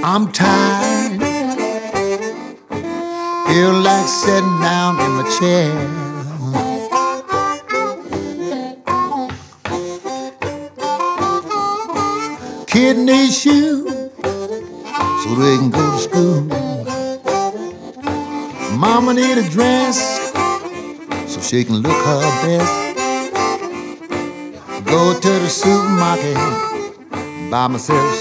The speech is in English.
I'm tired, feel like sitting down in my chair. Kid needs shoes so they can go to school. Mama need a dress so she can look her best. Go to the supermarket, buy myself